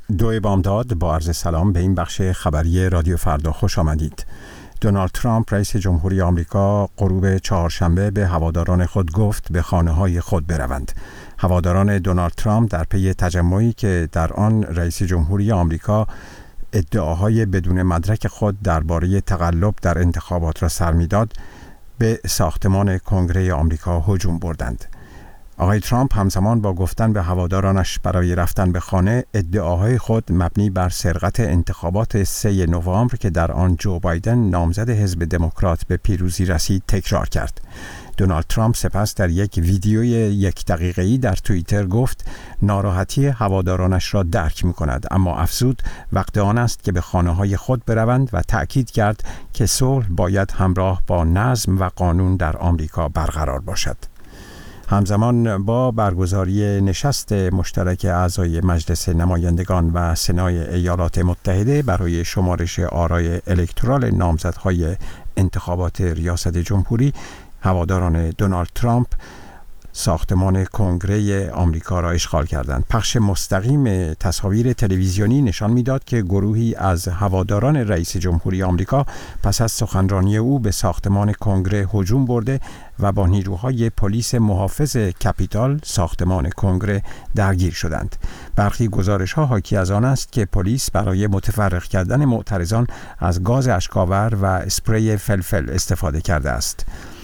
2 بامداد با عرض سلام به این بخش خبری رادیو فردا خوش آمدید. دونالد ترامپ رئیس جمهوری آمریکا غروب چهارشنبه به هواداران خود گفت به خانه‌های خود بروند. هواداران دونالد ترامپ در پی تجمعی که در آن رئیس جمهوری آمریکا ادعاهای بدون مدرک خود درباره تقلب در انتخابات را سر می‌داد، به ساختمان کنگره آمریکا هجوم بردند. آقای ترامپ همزمان با گفتن به هوادارانش برای رفتن به خانه، ادعاهای خود مبنی بر سرقت انتخابات 3 نوامبر که در آن جو بایدن نامزد حزب دموکرات به پیروزی رسید تکرار کرد. دونالد ترامپ سپس در یک ویدیوی 1 دقیقه‌ای در توییتر گفت ناراحتی هوادارانش را درک می‌کند، اما افزود وقت آن است که به خانه‌های خود بروند و تأکید کرد که صلح باید همراه با نظم و قانون در آمریکا برقرار باشد. همزمان با برگزاری نشست مشترک اعضای مجلس نمایندگان و سنای ایالات متحده برای شمارش آرای الکترال نامزدهای انتخابات ریاست جمهوری، هواداران دونالد ترامپ ساختمان کنگره آمریکا را اشغال کردند. پخش مستقیم تصاویر تلویزیونی نشان می‌داد که گروهی از هواداران رئیس جمهوری آمریکا پس از سخنرانی او به ساختمان کنگره هجوم برده و با نیروهای پلیس محافظ کپیتال ساختمان کنگره درگیر شدند. برخی گزارش‌ها حاکی از آن است که پلیس برای متفرق کردن معترضان از گاز اشک‌آور و اسپری فلفل استفاده کرده است.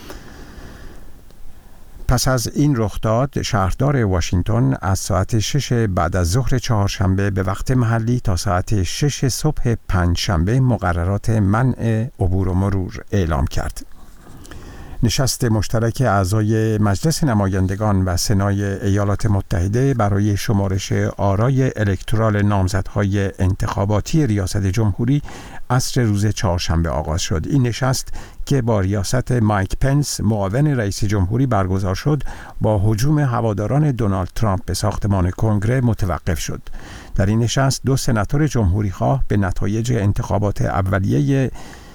پس از این رخداد، شهردار واشنگتن از ساعت 6 بعد از ظهر چهارشنبه به وقت محلی تا ساعت 6 صبح پنجشنبه مقررات منع عبور و مرور اعلام کرد. نشست مشترک اعضای مجلس نمایندگان و سنای ایالات متحده برای شمارش آرای الکترال نامزدهای انتخاباتی ریاست جمهوری عصر روز چهارشنبه آغاز شد. این نشست که با ریاست مایک پنس معاون رئیس جمهوری برگزار شد، با هجوم هواداران دونالد ترامپ به ساختمان کنگره متوقف شد. در این نشست 2 سناتور جمهوری‌خواه به نتایج انتخابات اولیه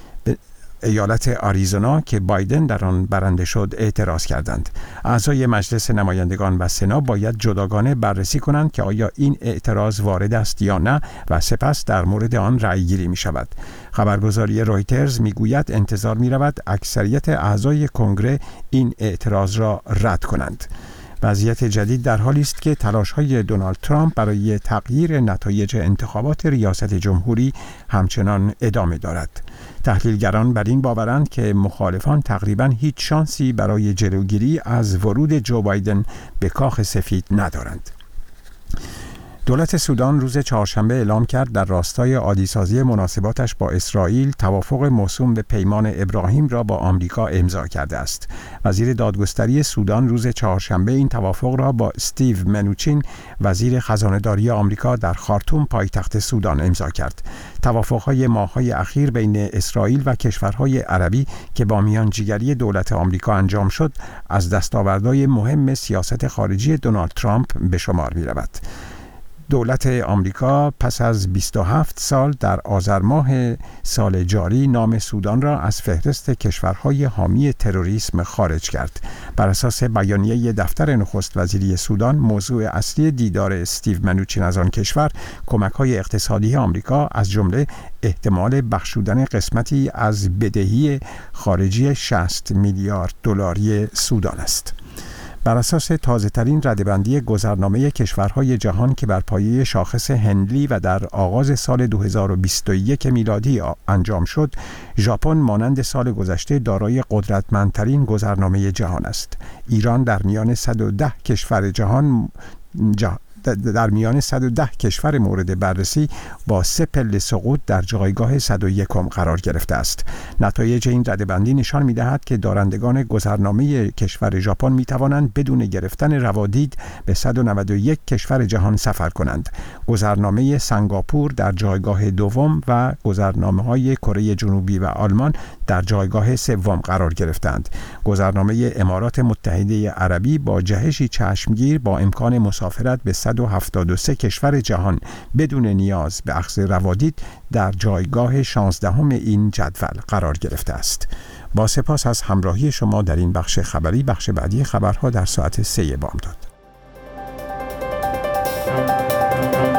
ایالت آریزونا که بایدن در آن برنده شد اعتراض کردند. اعضای مجلس نمایندگان و سنا باید جداگانه بررسی کنند که آیا این اعتراض وارد است یا نه و سپس در مورد آن رأی گیری می شود. خبرگزاری رویترز می گوید انتظار می رود اکثریت اعضای کنگره این اعتراض را رد کنند. وضعیت جدید در حالی است که تلاش‌های دونالد ترامپ برای تغییر نتایج انتخابات ریاست جمهوری همچنان ادامه دارد. تحلیلگران بر این باورند که مخالفان تقریباً هیچ شانسی برای جلوگیری از ورود جو بایدن به کاخ سفید ندارند. دولت سودان روز چهارشنبه اعلام کرد در راستای عادی‌سازی مناسباتش با اسرائیل توافق موسوم به پیمان ابراهیم را با آمریکا امضا کرده است. وزیر دادگستری سودان روز چهارشنبه این توافق را با استیو منوچین وزیر خزانه‌داری آمریکا در خارتوم پایتخت سودان امضا کرد. توافق‌های ماه‌های اخیر بین اسرائیل و کشورهای عربی که با میانجیگری دولت آمریکا انجام شد، از دستاوردهای مهم سیاست خارجی دونالد ترامپ به شمار می‌رود. دولت آمریکا پس از 27 سال در آذر ماه سال جاری نام سودان را از فهرست کشورهای حامی تروریسم خارج کرد. بر اساس بیانیه دفتر نخست وزیری سودان، موضوع اصلی دیدار استیو منوچین از آن کشور کمک‌های اقتصادی آمریکا از جمله احتمال بخشودن قسمتی از بدهی خارجی 60 میلیارد دلاری سودان است. بر اساس تازه‌ترین ردبندی گذرنامه کشورهای جهان که بر پایه شاخص هنلی و در آغاز سال 2021 میلادی انجام شد، ژاپن مانند سال گذشته دارای قدرتمندترین گذرنامه جهان است. ایران در میان 110 کشور در 110 کشور مورد بررسی با 3 پله سقوط در جایگاه 101 قرار گرفته است. نتایج این ردبندی نشان می‌دهد که دارندگان گذرنامه کشور ژاپن می‌توانند بدون گرفتن روادید به 191 کشور جهان سفر کنند. گذرنامه سنگاپور در جایگاه دوم و گذرنامه‌های کره جنوبی و آلمان در جایگاه سوم قرار گرفتند. گذرنامه امارات متحده عربی با جهشی چشمگیر با امکان مسافرت به 173 کشور جهان بدون نیاز به اخذ روادید در جایگاه 16 این جدول قرار گرفته است. با سپاس از همراهی شما در این بخش خبری. بخش بعدی خبرها در ساعت 3 بامداد.